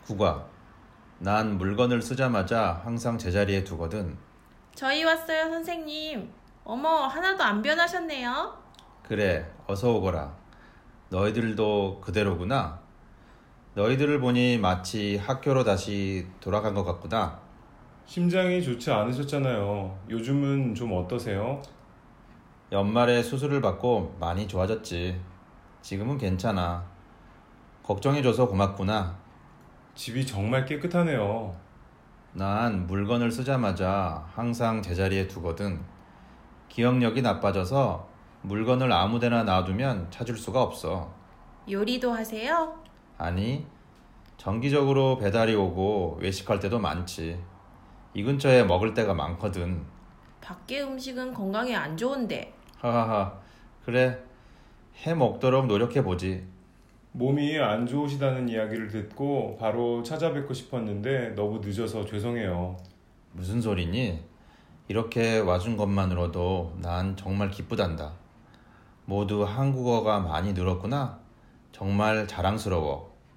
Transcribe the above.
국아, 난 물건을 쓰자마자 항상 제자리에 두거든. 저희 왔어요, 선생님. 어머, 하나도 안 변하셨네요. 그래, 어서 오거라. 너희들도 그대로구나. 너희들을 보니 마치 학교로 다시 돌아간 것 같구나. 심장이 좋지 않으셨잖아요. 요즘은 좀 어떠세요? 연말에 수술을 받고 많이 좋아졌지. 지금은 괜찮아. 걱정해줘서 고맙구나. 집이 정말 깨끗하네요. 난 물건을 쓰자마자 항상 제자리에 두거든. 기억력이 나빠져서 물건을 아무데나 놔두면 찾을 수가 없어. 요리도 하세요? 아니, 정기적으로 배달이 오고 외식할 때도 많지. 이 근처에 먹을 데가 많거든. 밖에 음식은 건강에 안 좋은데. 하하하. 그래, 해 먹도록 노력해보지. 몸이 안 좋으시다는 이야기를 듣고 바로 찾아뵙고 싶었는데 너무 늦어서 죄송해요. 무슨 소리니? 이렇게 와준 것만으로도 난 정말 기쁘단다. 모두 한국어가 많이 늘었구나. 정말 자랑스러워.